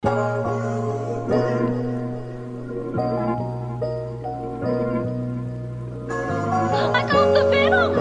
I got the venom.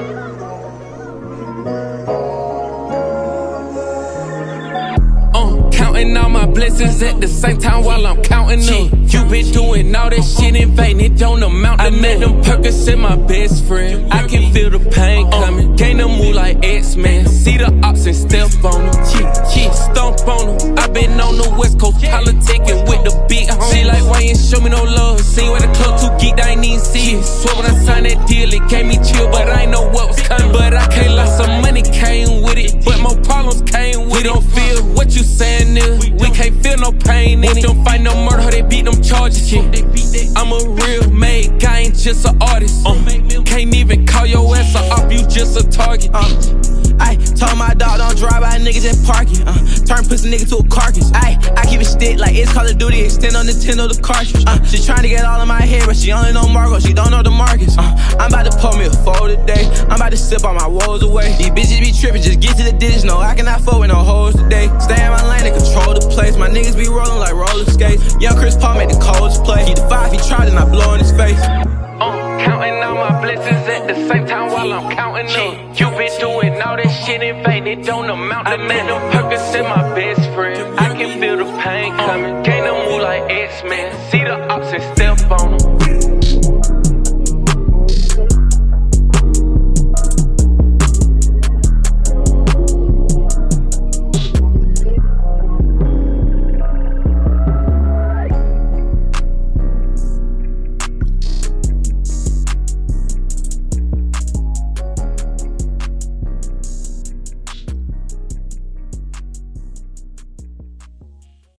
Counting all my blessings at the same time while I'm counting them. You been doing all that shit in vain, it don't amount to nothing. I met them Perkins and my best friend. I can feel the pain coming. Gain the move like X-Men. See the ops and step on them. Stomp on them. I been on the West Coast politicking with the big homies. She like, why you ain't show me no love? Seen where the club too geeked, I ain't even see it. Swear when I signed that deal, it gave me chill, but I ain't know what was coming. But I can't lie, some money came with it, but more problems came with it. We don't feel what you saying is. We can't feel no pain in it. Don't fight no murder, they beat them charges. I'm a real made guy, ain't just an artist. Can't even call your ass a op, you just a target. I told my dog don't drive by niggas just parking. Turn pussy nigga to a carcass. I keep it stick like it's Call of Duty. Extend on Nintendo the cartridge. She tryna get all in my head, but she only know Margot. She don't know the Marcus. I'm about to pull me a four today. I'm about to sip all my woes away. These bitches be tripping, just get to the digits. No, I cannot fuck with no hoes today. Stay in my lane and control the place. My niggas be rolling like roller skates. Young Chris Paul made the coldest play. He the 5, he tried and I blow in his face. Counting all my blessings at the same time while I'm counting them. You been doing all that shit in vain, it don't amount to nothing. I met them Perkins and my best friend. I can feel the pain coming. Gain the move like X-Men. See the ops and step on them.